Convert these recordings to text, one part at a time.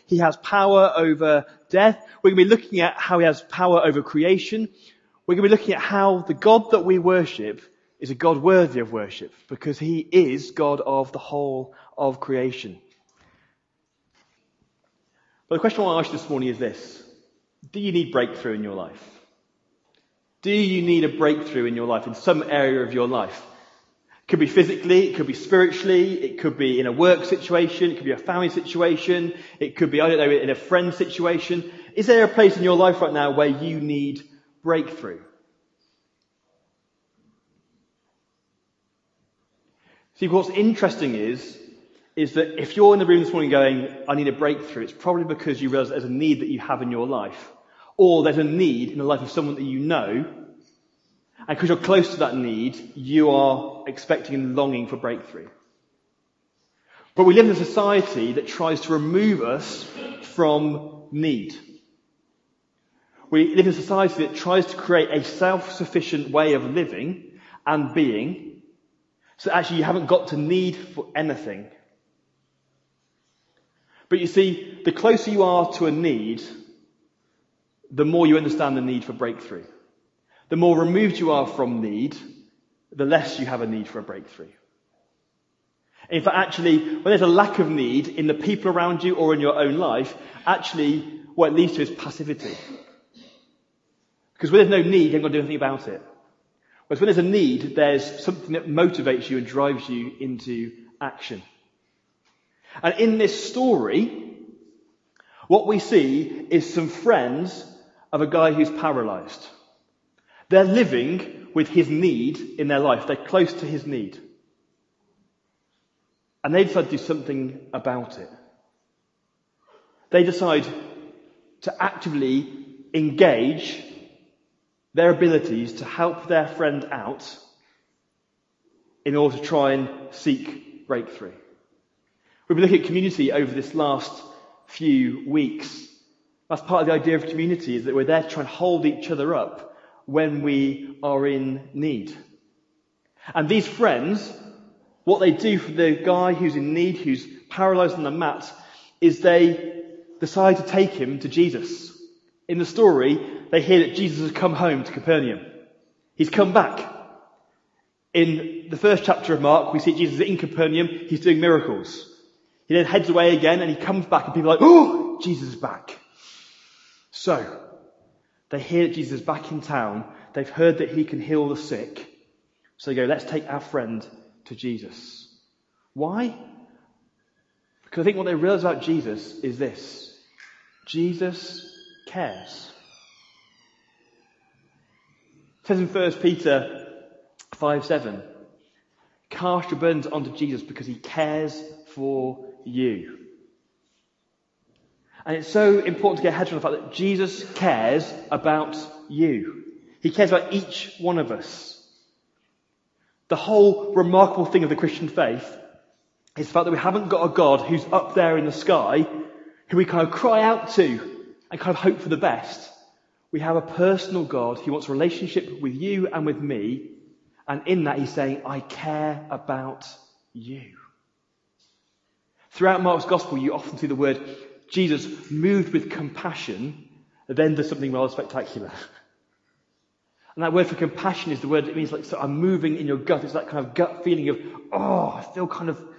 He has power over death. We're going to be looking at how he has power over creation. We're going to be looking at how the God that we worship is a God worthy of worship, because he is God of the whole of creation. But the question I want to ask you this morning is this: do you need breakthrough in your life? Do you need a breakthrough in your life, in some area of your life? It could be physically, it could be spiritually, it could be in a work situation, it could be a family situation, it could be, in a friend situation. Is there a place in your life right now where you need breakthrough? See, what's interesting is that if you're in the room this morning going, I need a breakthrough, it's probably because you realise there's a need that you have in your life. Or there's a need in the life of someone that you know, and because you're close to that need, you are expecting and longing for breakthrough. But we live in a society that tries to remove us from need. We live in a society that tries to create a self-sufficient way of living and being, so actually you haven't got to need for anything. But you see, the closer you are to a need, the more you understand the need for breakthrough. The more removed you are from need, the less you have a need for a breakthrough. In fact, actually, when there's a lack of need in the people around you or in your own life, actually what it leads to is passivity. Because when there's no need, you haven't got to do anything about it. Whereas when there's a need, there's something that motivates you and drives you into action. And in this story, what we see is some friends of a guy who's paralysed. They're living with his need in their life. They're close to his need. And they decide to do something about it. They decide to actively engage their abilities to help their friend out in order to try and seek breakthrough. We've been looking at community over this last few weeks. That's part of the idea of community, is that we're there to try and hold each other up when we are in need. And these friends, what they do for the guy who's in need, who's paralysed on the mat, is they decide to take him to Jesus. In the story, they hear that Jesus has come home to Capernaum. He's come back. In the first chapter of Mark, we see Jesus in Capernaum. He's doing miracles. He then heads away again and he comes back and people are like, oh, Jesus is back. So, they hear that Jesus is back in town. They've heard that he can heal the sick. So they go, let's take our friend to Jesus. Why? Because I think what they realise about Jesus is this: Jesus cares. It says in 1 Peter 5:7, cast your burdens onto Jesus because he cares for you. And it's so important to get heads around the fact that Jesus cares about you. He cares about each one of us. The whole remarkable thing of the Christian faith is the fact that we haven't got a God who's up there in the sky, who we kind of cry out to and kind of hope for the best. We have a personal God who wants a relationship with you and with me, and in that he's saying, I care about you. Throughout Mark's Gospel, you often see the word Jesus moved with compassion, then does something rather spectacular. And that word for compassion is the word that means like, so I'm moving in your gut. It's that kind of gut feeling of, oh, I feel kind of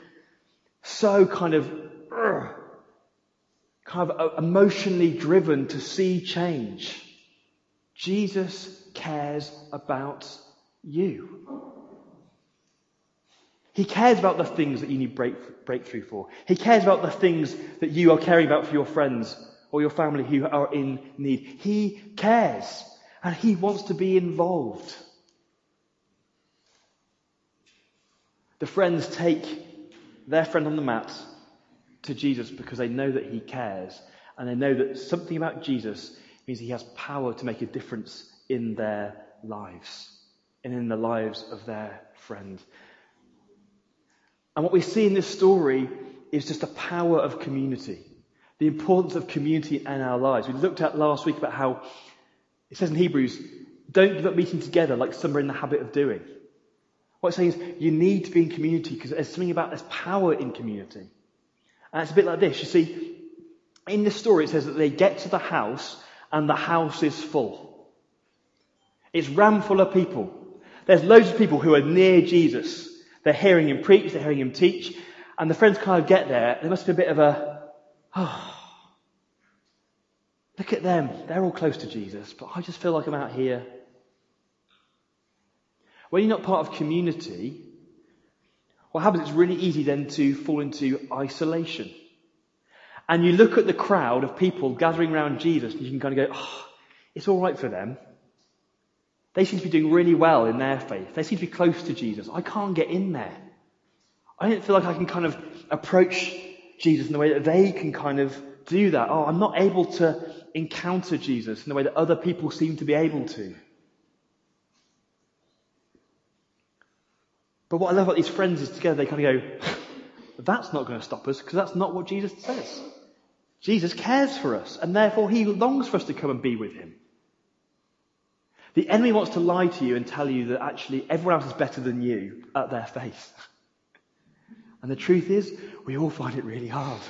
emotionally driven to see change. Jesus cares about you. He cares about the things that you need breakthrough for. He cares about the things that you are caring about for your friends or your family who are in need. He cares, and he wants to be involved. The friends take their friend on the mat to Jesus because they know that he cares, and they know that something about Jesus means he has power to make a difference in their lives and in the lives of their friend. And what we see in this story is just the power of community, the importance of community in our lives. We looked at last week about how it says in Hebrews, don't give up meeting together like some are in the habit of doing. What it's saying is you need to be in community because there's something about there's power in community. And it's a bit like this. You see, in this story it says that they get to the house and the house is full. It's rammed full of people. There's loads of people who are near Jesus. They're hearing him preach, they're hearing him teach, and the friends kind of get there. There must be a bit of a, look at them. They're all close to Jesus, but I just feel like I'm out here. When you're not part of community, what happens, it's really easy then to fall into isolation. And you look at the crowd of people gathering around Jesus and you can kind of go, it's all right for them. They seem to be doing really well in their faith. They seem to be close to Jesus. I can't get in there. I don't feel like I can kind of approach Jesus in the way that they can kind of do that. I'm not able to encounter Jesus in the way that other people seem to be able to. But what I love about these friends is together they kind of go, that's not going to stop us because that's not what Jesus says. Jesus cares for us and therefore he longs for us to come and be with him. The enemy wants to lie to you and tell you that actually everyone else is better than you at their faith. And the truth is, we all find it really hard.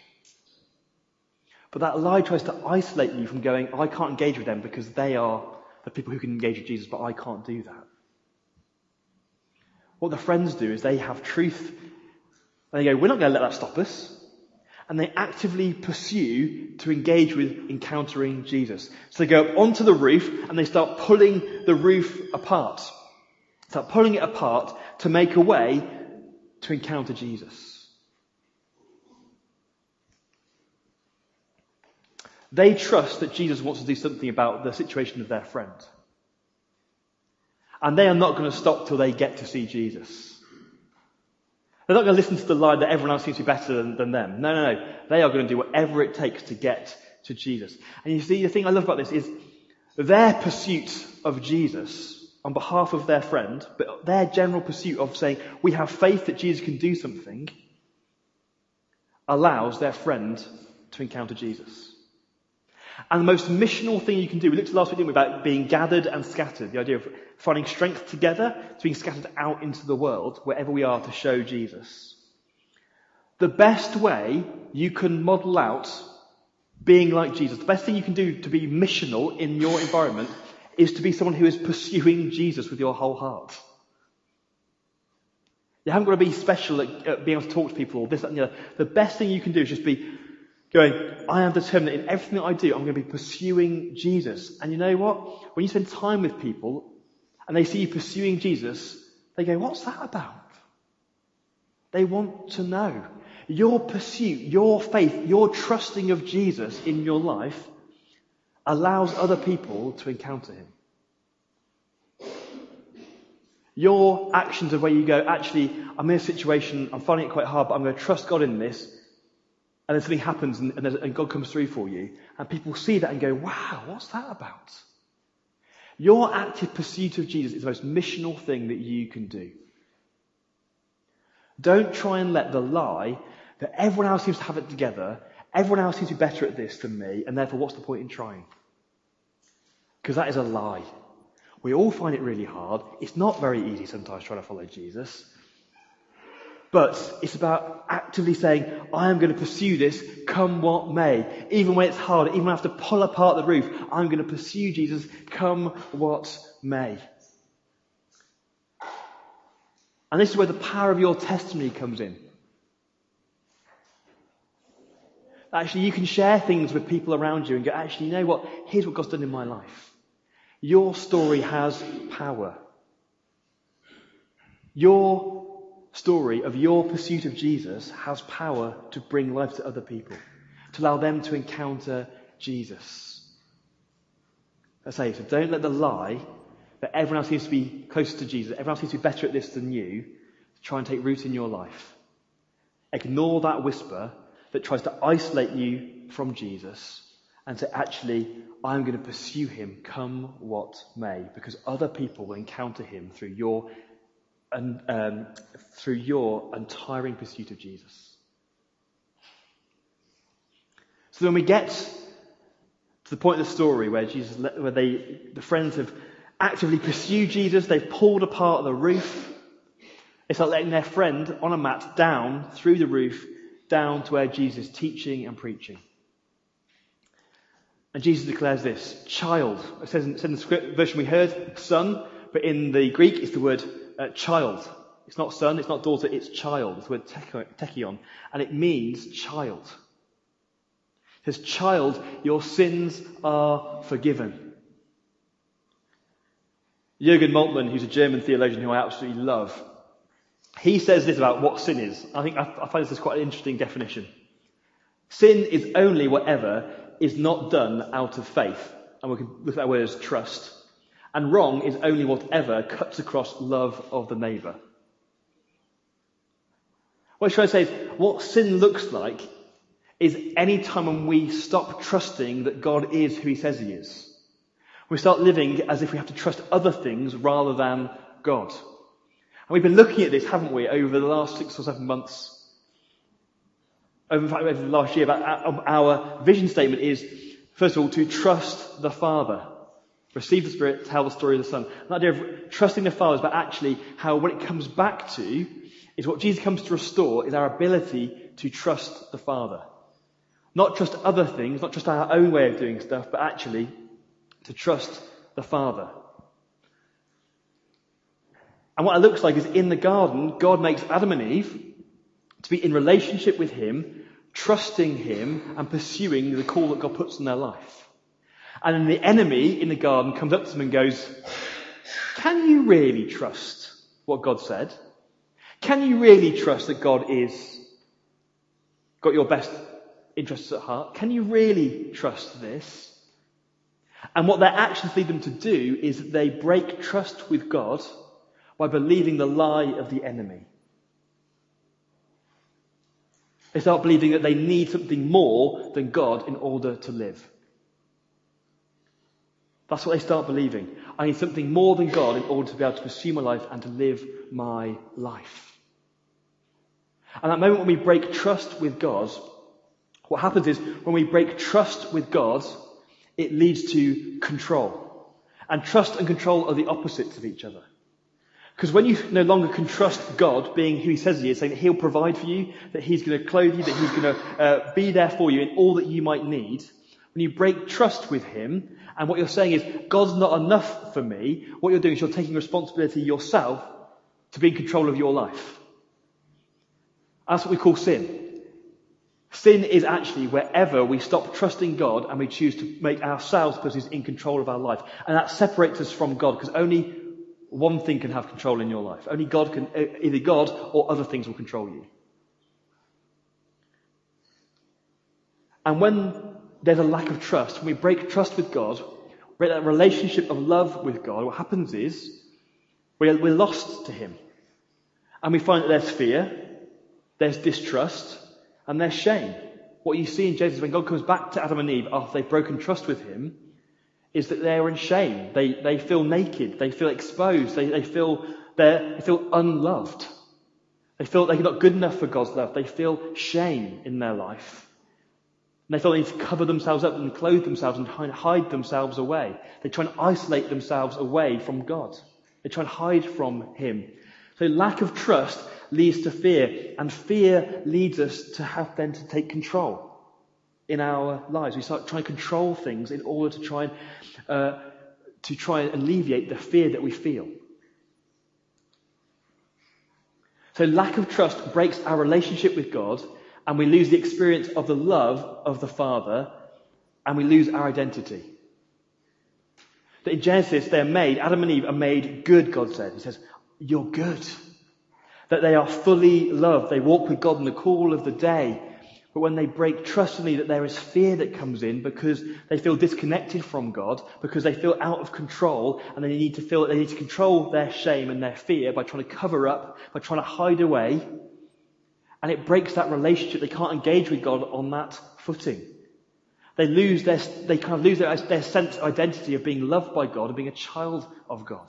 But that lie tries to isolate you from going, I can't engage with them because they are the people who can engage with Jesus, but I can't do that. What the friends do is they have truth. And they go, we're not going to let that stop us. And they actively pursue to engage with encountering Jesus. So they go up onto the roof and they start pulling the roof apart. Start pulling it apart to make a way to encounter Jesus. They trust that Jesus wants to do something about the situation of their friend. And they are not going to stop till they get to see Jesus. They're not going to listen to the lie that everyone else seems to be better than them. No. They are going to do whatever it takes to get to Jesus. And you see, the thing I love about this is their pursuit of Jesus on behalf of their friend, but their general pursuit of saying, we have faith that Jesus can do something, allows their friend to encounter Jesus. And the most missional thing you can do, we looked at last week, didn't we, about being gathered and scattered, the idea of finding strength together to being scattered out into the world, wherever we are, to show Jesus. The best way you can model out being like Jesus, the best thing you can do to be missional in your environment is to be someone who is pursuing Jesus with your whole heart. You haven't got to be special at being able to talk to people or this, that and the other. The best thing you can do is just be going, I am determined that in everything that I do, I'm going to be pursuing Jesus. And you know what? When you spend time with people and they see you pursuing Jesus, they go, what's that about? They want to know. Your pursuit, your faith, your trusting of Jesus in your life allows other people to encounter him. Your actions of where you go, actually, I'm in a situation, I'm finding it quite hard, but I'm going to trust God in this. And then something happens and God comes through for you. And people see that and go, wow, what's that about? Your active pursuit of Jesus is the most missional thing that you can do. Don't try and let the lie that everyone else seems to have it together, everyone else seems to be better at this than me, and therefore what's the point in trying? Because that is a lie. We all find it really hard. It's not very easy sometimes trying to follow Jesus. But it's about actively saying, I am going to pursue this, come what may. Even when it's hard, even when I have to pull apart the roof, I'm going to pursue Jesus, come what may. And this is where the power of your testimony comes in. Actually, you can share things with people around you and go, actually, you know what? Here's what God's done in my life. Your story has power. Your story of your pursuit of Jesus has power to bring life to other people, to allow them to encounter Jesus. I say, so don't let the lie that everyone else seems to be closer to Jesus, everyone else seems to be better at this than you, try and take root in your life. Ignore that whisper that tries to isolate you from Jesus and say, actually, I'm going to pursue him come what may, because other people will encounter him through your untiring pursuit of Jesus. So when we get to the point of the story where the friends have actively pursued Jesus, they've pulled apart the roof, they start letting their friend on a mat down through the roof, down to where Jesus is teaching and preaching. And Jesus declares this, child. It says in the script version we heard, son, but in the Greek it's the word child. It's not son, it's not daughter, it's child. It's the word tekion. And it means child. It says, child, your sins are forgiven. Jürgen Moltmann, who's a German theologian who I absolutely love, he says this about what sin is. I find this is quite an interesting definition. Sin is only whatever is not done out of faith. And we can look at that word as trust. And wrong is only whatever cuts across love of the neighbour. What I'm trying to say is, what sin looks like is any time when we stop trusting that God is who he says he is. We start living as if we have to trust other things rather than God. And we've been looking at this, haven't we, over the last 6 or 7 months. Over the last year, our vision statement is, first of all, to trust the Father. Receive the Spirit, tell the story of the Son. The idea of trusting the Father is about actually how, what it comes back to, is what Jesus comes to restore, is our ability to trust the Father. Not trust other things, not trust our own way of doing stuff, but actually to trust the Father. And what it looks like is in the garden, God makes Adam and Eve to be in relationship with him, trusting him and pursuing the call that God puts in their life. And then the enemy in the garden comes up to them and goes, can you really trust what God said? Can you really trust that God is got your best interests at heart? Can you really trust this? And what their actions lead them to do is that they break trust with God by believing the lie of the enemy. They start believing that they need something more than God in order to live. That's what they start believing. I need something more than God in order to be able to pursue my life and to live my life. And that moment when we break trust with God, what happens is when we break trust with God, it leads to control. And trust and control are the opposites of each other. Because when you no longer can trust God being who he says he is, saying that he'll provide for you, that he's going to clothe you, that he's going to be there for you in all that you might need, when you break trust with him, and what you're saying is, God's not enough for me, what you're doing is you're taking responsibility yourself to be in control of your life. That's what we call sin. Sin is actually wherever we stop trusting God and we choose to make ourselves persons in control of our life. And that separates us from God, because only one thing can have control in your life. Only God can, either God or other things will control you. And when there's a lack of trust, when we break trust with God, break that relationship of love with God, what happens is we're lost to him. And we find that there's fear, there's distrust, and there's shame. What you see in Genesis when God comes back to Adam and Eve after they've broken trust with him is that they're in shame. They feel naked. They feel exposed. They feel unloved. They feel they're not good enough for God's love. They feel shame in their life. And they feel they need to cover themselves up and clothe themselves and hide themselves away. They try and isolate themselves away from God. They try and hide from him. So lack of trust leads to fear, and fear leads us to have then to take control in our lives. We start trying to control things in order to try and alleviate the fear that we feel. So lack of trust breaks our relationship with God, and we lose the experience of the love of the Father, and we lose our identity. That in Genesis, Adam and Eve are made good, God said. He says, you're good. That they are fully loved. They walk with God in the cool of the day. But when they break trust in me, that there is fear that comes in because they feel disconnected from God, because they feel out of control, and they need to control their shame and their fear by trying to cover up, by trying to hide away. And it breaks that relationship. They can't engage with God on that footing. They lose their sense of identity of being loved by God and being a child of God.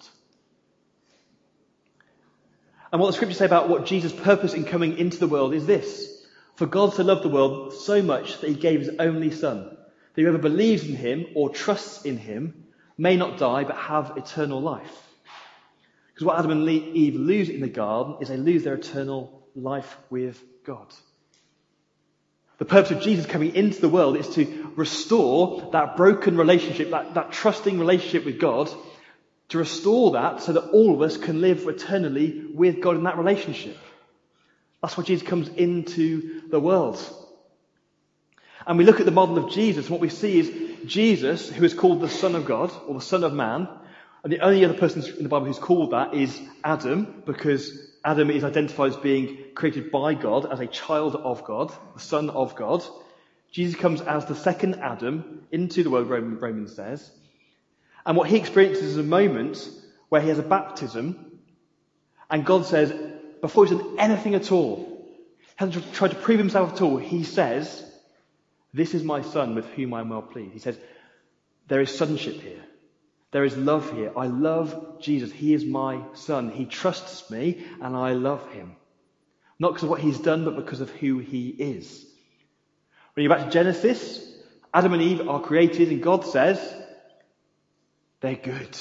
And what the scriptures say about what Jesus' purpose in coming into the world is this. For God so loved the world so much that he gave his only Son, that whoever believes in him or trusts in him may not die but have eternal life. Because what Adam and Eve lose in the garden is they lose their eternal life with God. The purpose of Jesus coming into the world is to restore that broken relationship, that trusting relationship with God, to restore that so that all of us can live eternally with God in that relationship. That's why Jesus comes into the world. And we look at the model of Jesus, and what we see is Jesus, who is called the Son of God, or the Son of Man, and the only other person in the Bible who's called that is Adam, because Adam is identified as being created by God, as a child of God, the Son of God. Jesus comes as the second Adam into the world, Romans says. And what he experiences is a moment where he has a baptism, and God says, before he's done anything at all, he hasn't tried to prove himself at all, he says, "This is my Son with whom I am well pleased." He says, there is sonship here. There is love here. I love Jesus. He is my Son. He trusts me and I love him. Not because of what he's done, but because of who he is. When you go back to Genesis, Adam and Eve are created and God says, they're good.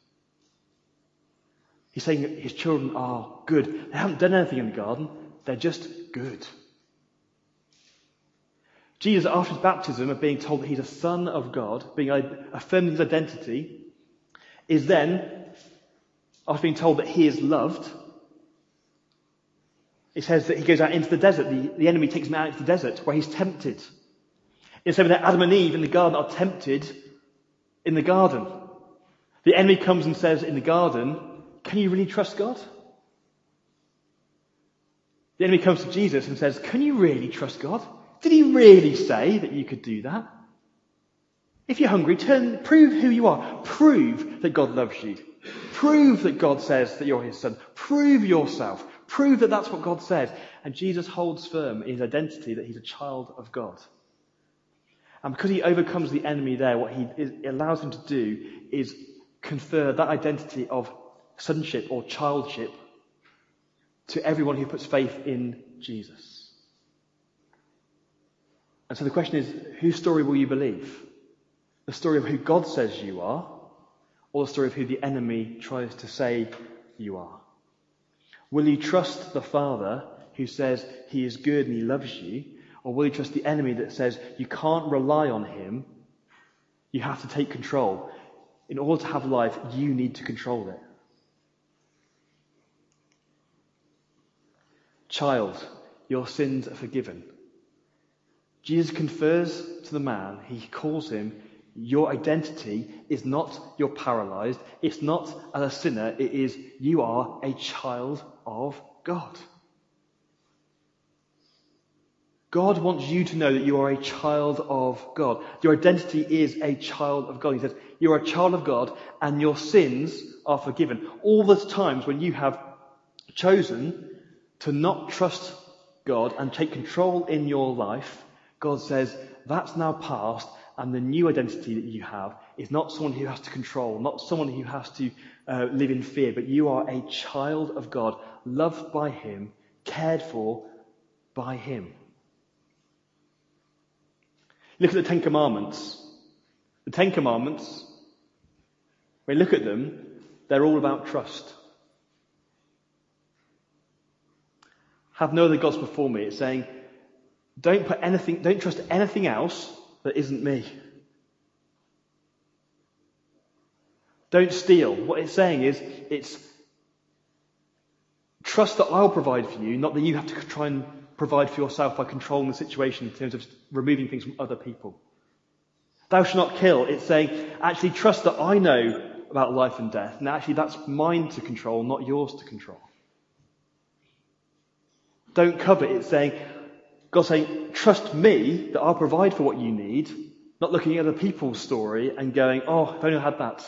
He's saying that his children are good. They haven't done anything in the garden. They're just good. Jesus, after his baptism of being told that he's a son of God, being affirming his identity, is then, after being told that he is loved, it says that he goes out into the desert. The enemy takes him out into the desert where he's tempted. It's saying that Adam and Eve in the garden are tempted in the garden. The enemy comes and says in the garden, can you really trust God? The enemy comes to Jesus and says, can you really trust God? Did he really say that you could do that? If you're hungry, prove who you are. Prove that God loves you. Prove that God says that you're his son. Prove yourself. Prove that that's what God says. And Jesus holds firm in his identity that he's a child of God. And because he overcomes the enemy there, what it allows him to do is confer that identity of sonship or childship to everyone who puts faith in Jesus. And so the question is, whose story will you believe? The story of who God says you are, or the story of who the enemy tries to say you are? Will you trust the Father who says he is good and he loves you, or will you trust the enemy that says you can't rely on him, you have to take control? In order to have life, you need to control it. Child, your sins are forgiven. Jesus confers to the man, he calls him, your identity is not you're paralyzed, it's not as a sinner, it is you are a child of God. God wants you to know that you are a child of God. Your identity is a child of God. He says, you're a child of God and your sins are forgiven. All the times when you have chosen to not trust God and take control in your life, God says, that's now past, and the new identity that you have is not someone who has to control, not someone who has to live in fear, but you are a child of God, loved by him, cared for by him. Look at the Ten Commandments. The Ten Commandments, when you look at them, they're all about trust. Have no other gods before me. It's saying, don't trust anything else that isn't me. Don't steal. What it's saying is, it's trust that I'll provide for you, not that you have to try and provide for yourself by controlling the situation in terms of removing things from other people. Thou shalt not kill. It's saying, actually trust that I know about life and death, and actually that's mine to control, not yours to control. Don't covet. It's saying, God's saying, trust me that I'll provide for what you need, not looking at other people's story and going, oh, if only I had that.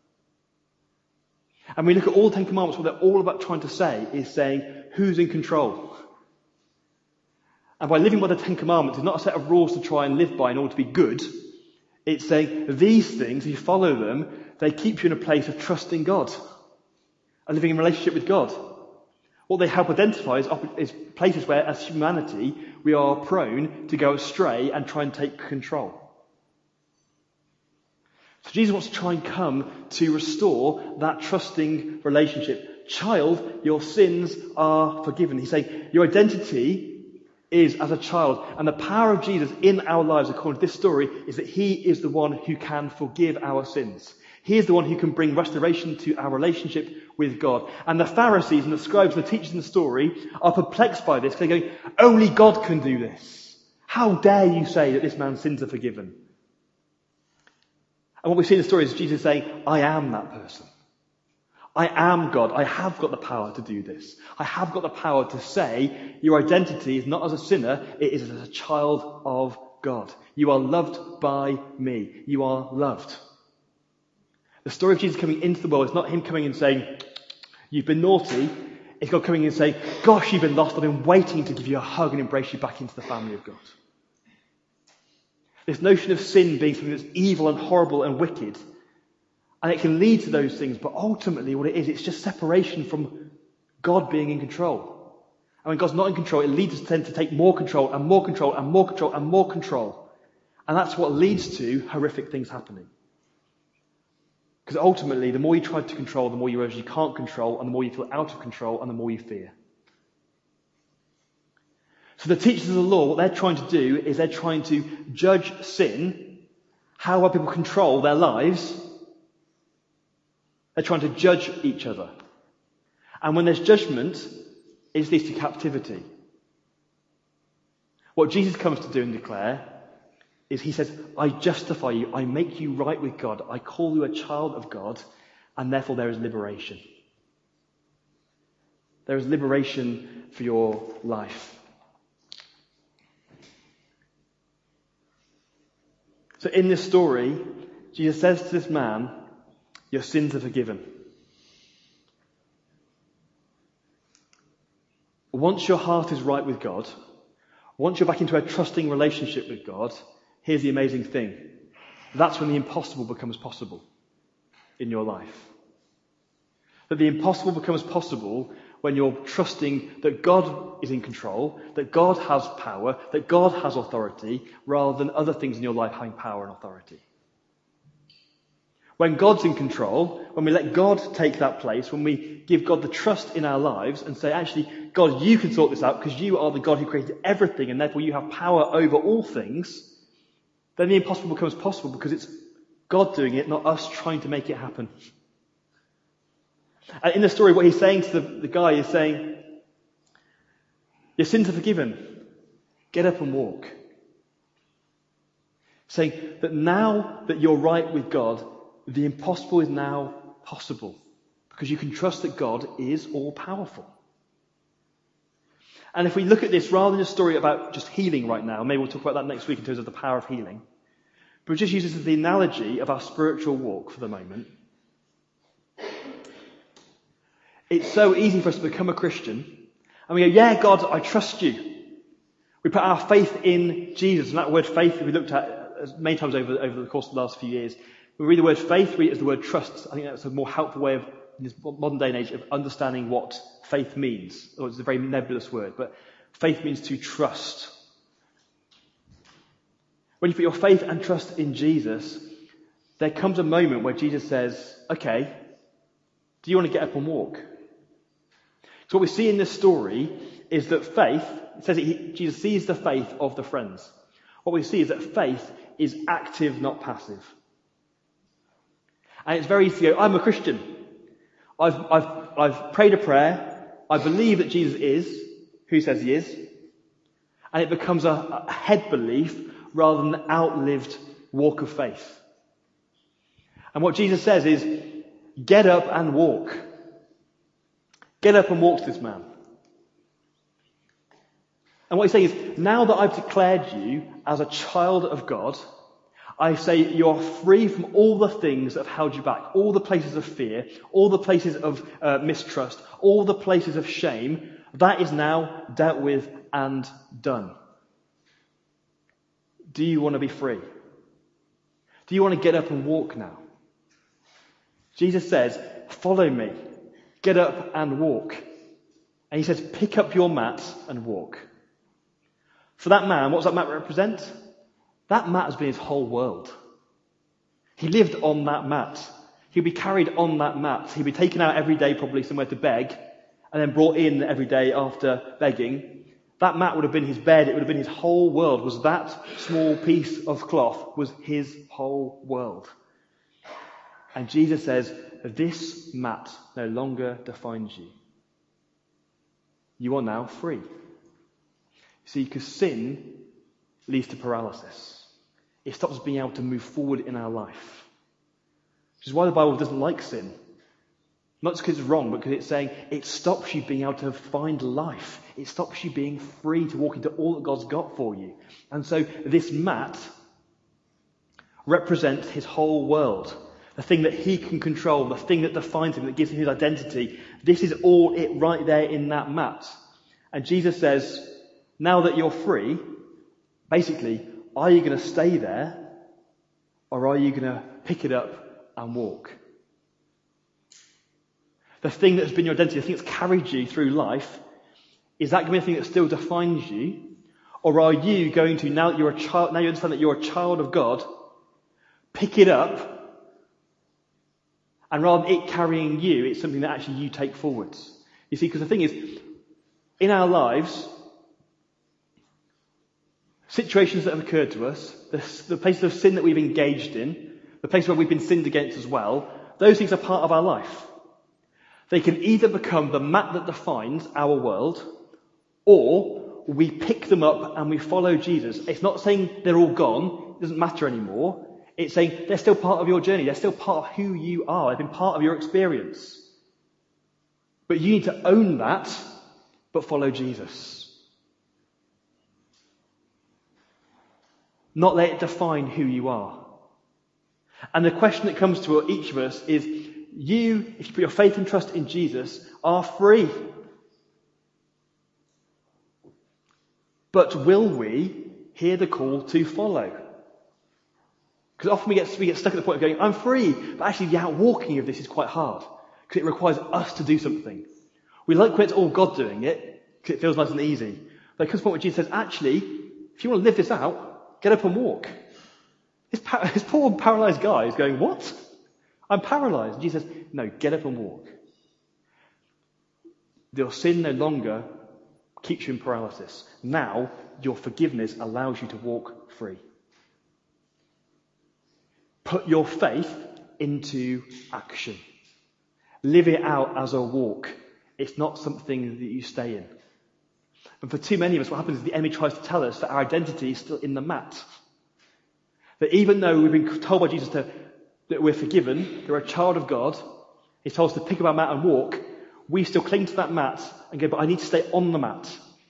And we look at all the Ten Commandments, what they're all about trying to say is saying, who's in control? And by living by the Ten Commandments, it's not a set of rules to try and live by in order to be good. It's saying, these things, if you follow them, they keep you in a place of trusting God and living in relationship with God. What they help identify is places where, as humanity, we are prone to go astray and try and take control. So Jesus wants to try and come to restore that trusting relationship. Child, your sins are forgiven. He's saying your identity is as a child. And the power of Jesus in our lives, according to this story, is that he is the one who can forgive our sins. He is the one who can bring restoration to our relationship with God. And the Pharisees and the scribes and the teachers in the story are perplexed by this. They're going, only God can do this. How dare you say that this man's sins are forgiven? And what we see in the story is Jesus saying, I am that person. I am God. I have got the power to do this. I have got the power to say your identity is not as a sinner, it is as a child of God. You are loved by me. You are loved. The story of Jesus coming into the world is not him coming and saying, you've been naughty. It's God coming in and saying, gosh, you've been lost. I've been waiting to give you a hug and embrace you back into the family of God. This notion of sin being something that's evil and horrible and wicked, and it can lead to those things, but ultimately what it is, it's just separation from God being in control. And when God's not in control, it leads us then to take more control and more control and more control and more control. And that's what leads to horrific things happening. Because ultimately, the more you try to control, the more you realize you can't control, and the more you feel out of control, and the more you fear. So the teachers of the law, what they're trying to do is they're trying to judge sin, how other people control their lives. They're trying to judge each other. And when there's judgment, it leads to captivity. What Jesus comes to do and declare is he says, I justify you, I make you right with God, I call you a child of God, and therefore there is liberation. There is liberation for your life. So in this story, Jesus says to this man, your sins are forgiven. Once your heart is right with God, once you're back into a trusting relationship with God, here's the amazing thing. That's when the impossible becomes possible in your life. That the impossible becomes possible when you're trusting that God is in control, that God has power, that God has authority, rather than other things in your life having power and authority. When God's in control, when we let God take that place, when we give God the trust in our lives and say, actually, God, you can sort this out because you are the God who created everything and therefore you have power over all things, then the impossible becomes possible because it's God doing it, not us trying to make it happen. And in the story, what he's saying to the guy is saying, your sins are forgiven. Get up and walk. Saying that now that you're right with God, the impossible is now possible because you can trust that God is all-powerful. And if we look at this rather than a story about just healing right now, maybe we'll talk about that next week in terms of the power of healing, but just use this as the analogy of our spiritual walk for the moment. It's so easy for us to become a Christian and we go, yeah, God, I trust you. We put our faith in Jesus, and that word faith we looked at many times over the course of the last few years. We read the word faith, read it as the word trust. I think that's a more helpful way of, in this modern day and age, of understanding what faith means. Or it's a very nebulous word, but faith means to trust. When you put your faith and trust in Jesus, there comes a moment where Jesus says, okay, do you want to get up and walk? So what we see in this story is that faith, it says that Jesus sees the faith of the friends. What we see is that faith is active, not passive. And it's very easy to go, I'm a Christian. I've prayed a prayer. I believe that Jesus is who he says he is. And it becomes a head belief rather than an outlived walk of faith. And what Jesus says is, get up and walk. Get up and walk to this man. And what he's saying is, now that I've declared you as a child of God, I say you are free from all the things that have held you back, all the places of fear, all the places of mistrust, all the places of shame. That is now dealt with and done. Do you want to be free? Do you want to get up and walk now? Jesus says, follow me. Get up and walk. And he says, pick up your mat and walk. For that man, what does that mat represent? That mat has been his whole world. He lived on that mat. He'd be carried on that mat. He'd be taken out every day probably somewhere to beg and then brought in every day after begging. That mat would have been his bed. It would have been his whole world. Was that small piece of cloth was his whole world. And Jesus says, this mat no longer defines you. You are now free. See, because sin leads to paralysis. It stops us being able to move forward in our life. Which is why the Bible doesn't like sin. Not just because it's wrong, but because it's saying it stops you being able to find life. It stops you being free to walk into all that God's got for you. And so this mat represents his whole world. The thing that he can control, the thing that defines him, that gives him his identity. This is all it right there in that mat. And Jesus says, now that you're free, basically, are you going to stay there or are you going to pick it up and walk? The thing that's been your identity, the thing that's carried you through life, is that going to be the thing that still defines you? Or are you going to, now that you're a child, now you understand that you're a child of God, pick it up, and rather than it carrying you, it's something that actually you take forwards. You see, because the thing is, in our lives, situations that have occurred to us, the places of sin that we've engaged in, the places where we've been sinned against as well, those things are part of our life. They can either become the mat that defines our world, or we pick them up and we follow Jesus. It's not saying they're all gone, it doesn't matter anymore. It's saying they're still part of your journey, they're still part of who you are, they've been part of your experience. But you need to own that, but follow Jesus. Not let it define who you are. And the question that comes to each of us is, you, if you put your faith and trust in Jesus, are free. But will we hear the call to follow? Because often we get stuck at the point of going, I'm free, but actually the outwalking of this is quite hard, because it requires us to do something. We like when it's all God doing it, because it feels nice and easy. But there comes a point where Jesus says, actually, if you want to live this out, get up and walk. This poor paralysed guy is going, what? I'm paralysed. And Jesus says, no, get up and walk. Your sin no longer keeps you in paralysis. Now, your forgiveness allows you to walk free. Put your faith into action. Live it out as a walk. It's not something that you stay in. And for too many of us, what happens is the enemy tries to tell us that our identity is still in the mat. That even though we've been told by Jesus that we're forgiven, we're a child of God, he's told us to pick up our mat and walk, we still cling to that mat and go, but I need to stay on the mat.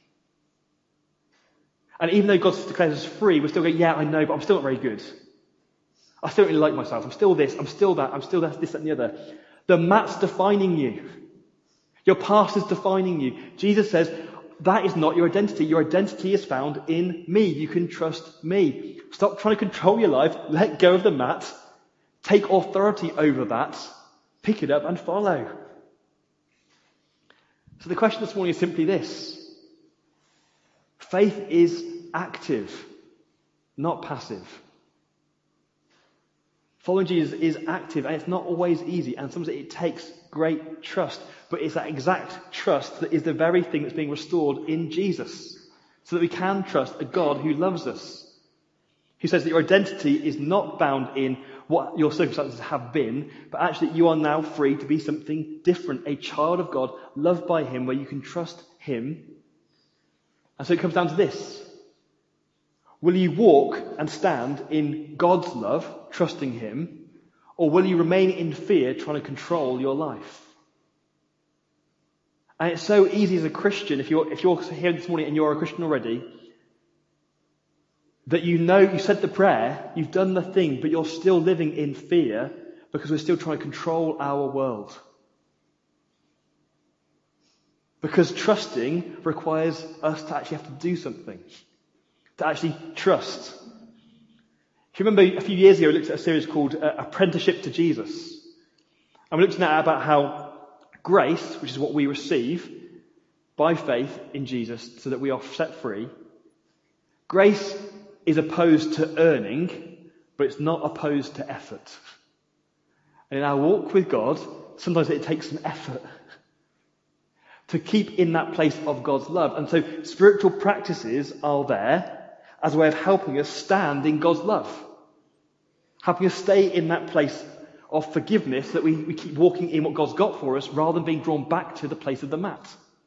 And even though God declares us free, we're still going, yeah, I know, but I'm still not very good. I still don't really like myself. I'm still this, I'm still that, I'm still that, this, that, and the other. The mat's defining you. Your past is defining you. Jesus says, that is not your identity. Your identity is found in me. You can trust me. Stop trying to control your life. Let go of the mat. Take authority over that. Pick it up and follow. So the question this morning is simply this. Faith is active, not passive. Following Jesus is active, and it's not always easy, and sometimes it takes great trust. But it's that exact trust that is the very thing that's being restored in Jesus, so that we can trust a God who loves us, who says that your identity is not bound in what your circumstances have been, but actually you are now free to be something different, a child of God, loved by him, where you can trust him. And so it comes down to this. Will you walk and stand in God's love, trusting him, or will you remain in fear, trying to control your life? And it's so easy as a Christian, if you're here this morning and you're a Christian already, that you know you said the prayer, you've done the thing, but you're still living in fear because we're still trying to control our world. Because trusting requires us to actually have to do something. To actually trust. If you remember a few years ago, we looked at a series called Apprenticeship to Jesus. And we looked at about how grace, which is what we receive by faith in Jesus so that we are set free, grace is opposed to earning, but it's not opposed to effort. And in our walk with God, sometimes it takes some effort to keep in that place of God's love. And so spiritual practices are there as a way of helping us stand in God's love. Helping us stay in that place of forgiveness, that we keep walking in what God's got for us rather than being drawn back to the place of the mat.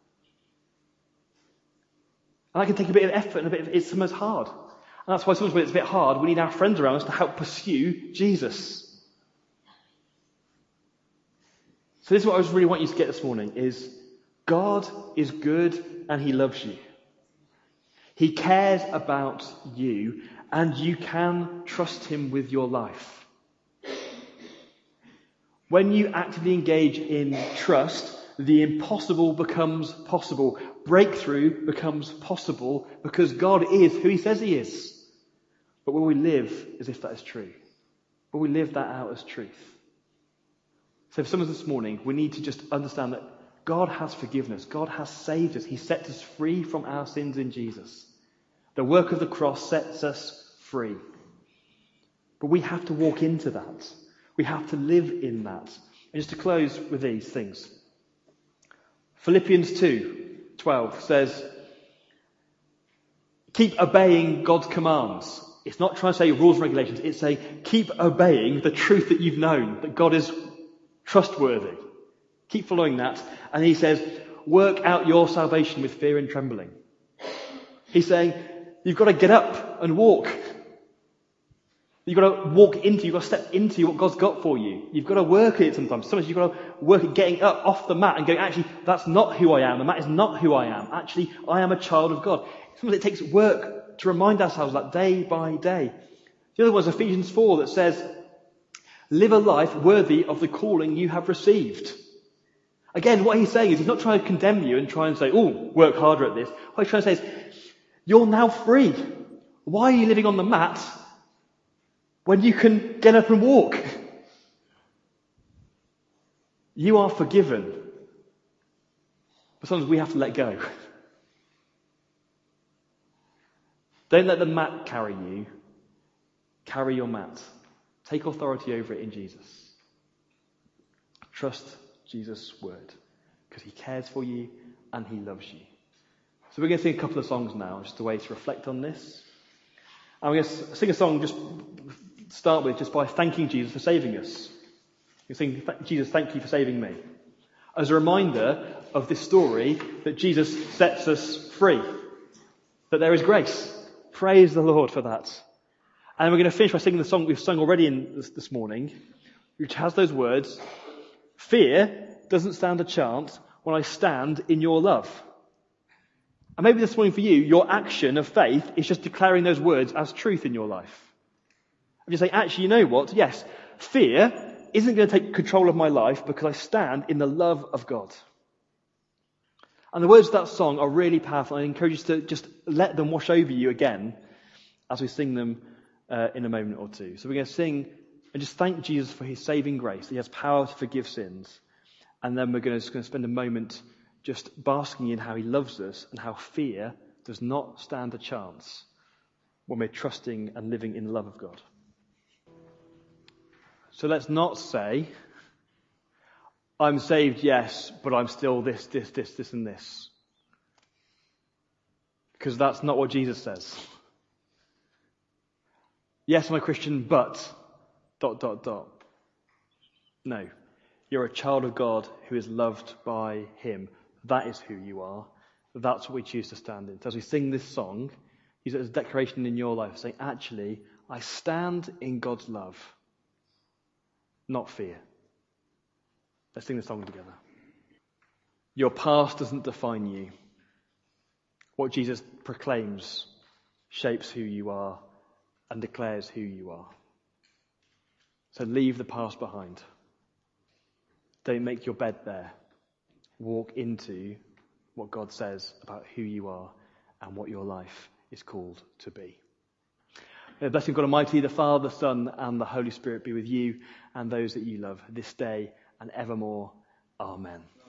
And that can take a bit of effort and it's sometimes hard. And that's why sometimes when it's a bit hard, we need our friends around us to help pursue Jesus. So this is what I just really want you to get this morning is God is good and he loves you. He cares about you and you can trust him with your life. When you actively engage in trust, the impossible becomes possible. Breakthrough becomes possible because God is who he says he is. But when we live as if that is true, when we live that out as truth. So for some of us this morning, we need to just understand that God has forgiven us. God has saved us. He sets us free from our sins in Jesus. The work of the cross sets us free. But we have to walk into that. We have to live in that. And just to close with these things. Philippians 2:12 says, keep obeying God's commands. It's not trying to say rules and regulations. It's saying keep obeying the truth that you've known, that God is trustworthy. Keep following that. And he says, work out your salvation with fear and trembling. He's saying, you've got to get up and walk. You've got to you've got to step into what God's got for you. You've got to work at it sometimes. Sometimes you've got to work at getting up off the mat and going, actually, that's not who I am. The mat is not who I am. Actually, I am a child of God. Sometimes it takes work to remind ourselves that day by day. The other one is Ephesians 4 that says, live a life worthy of the calling you have received. Again, what he's saying is he's not trying to condemn you and try and say, oh, work harder at this. What he's trying to say is, you're now free. Why are you living on the mat when you can get up and walk? You are forgiven. But sometimes we have to let go. Don't let the mat carry you. Carry your mat. Take authority over it in Jesus. Trust Jesus' word. Because he cares for you and he loves you. So we're going to sing a couple of songs now, just a way to reflect on this. And we're going to sing a song just start with just by thanking Jesus for saving us. You sing, Jesus, thank you for saving me. As a reminder of this story that Jesus sets us free. That there is grace. Praise the Lord for that. And we're going to finish by singing the song we've sung already this morning, which has those words, fear doesn't stand a chance when I stand in your love. And maybe this morning for you, your action of faith is just declaring those words as truth in your life. And you say, actually, you know what? Yes, fear isn't going to take control of my life because I stand in the love of God. And the words of that song are really powerful. I encourage you to just let them wash over you again as we sing them in a moment or two. So we're going to sing and just thank Jesus for his saving grace. He has power to forgive sins. And then we're going to spend a moment just basking in how he loves us and how fear does not stand a chance when we're trusting and living in the love of God. So let's not say, I'm saved, yes, but I'm still this, and this. Because that's not what Jesus says. Yes, I'm a Christian, but... No. You're a child of God who is loved by him. That is who you are. That's what we choose to stand in. So as we sing this song, use it as a declaration in your life, saying, actually, I stand in God's love, not fear. Let's sing this song together. Your past doesn't define you. What Jesus proclaims shapes who you are and declares who you are. So leave the past behind. Don't make your bed there. Walk into what God says about who you are and what your life is called to be. May the blessing of God Almighty, the Father, the Son, and the Holy Spirit be with you and those that you love this day and evermore. Amen.